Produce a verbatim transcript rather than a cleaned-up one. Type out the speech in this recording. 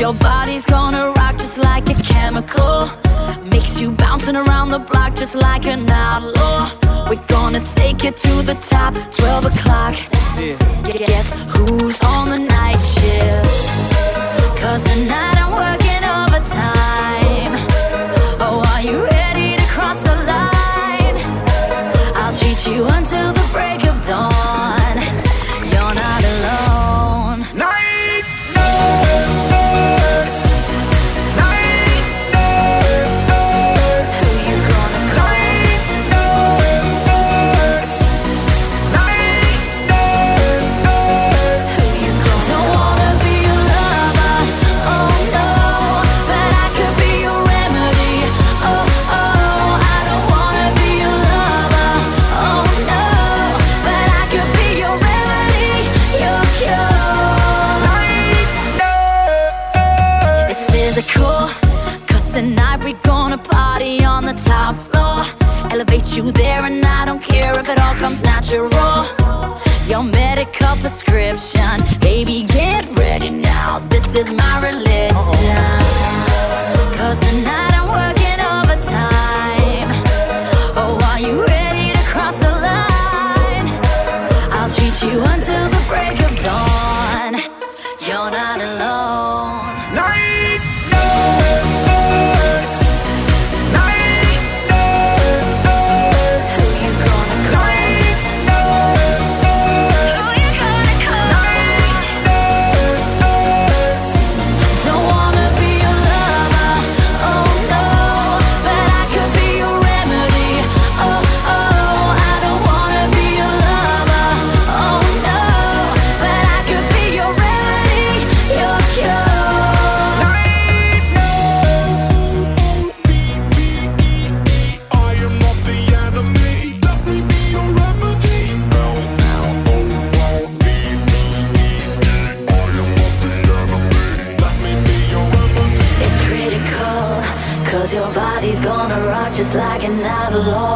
your body's gonna rock just like a chemical. Makes you bouncing around the block just like an outlaw. We're gonna take it to the top, twelve o'clock. Yeah. Guess who's on the night shift? Cause tonight I'm working overtime. Oh, are you ready to cross the line? I'll treat you until the break of dawn. You're not alone. Night nurse, night nurse. Who you gonna call? Night nurse, night nurse. Who you gonna call? Don't wanna be your lover, oh no, but I could be your remedy. Oh, oh, I don't wanna be your lover, oh no, but I could be your remedy, your cure. Night nurse. It's physical, cause tonight we're gonna party on the top floor. Elevate you there and I don't care if it all comes natural. Your medical prescription, baby, get ready now. This is my religion. Cause tonight I'm working overtime. Oh, are you ready to cross the line? I'll treat you until the break of dawn. You're not alone. Night nurse, night nurse. Who you gonna call? Night nurse, Who you gonna call? night nurse. Don't wanna be your lover, oh no, but I could be your remedy. Oh, oh, I don't wanna be your lover, oh no, but I could be your remedy, your cure. Night nurse. I am not the enemy. Let me be your remedy. No, no, oh, oh, me, me, me, me. I am not the enemy. Let me be your remedy. It's critical, cause your body's gonna rock just like an outlaw.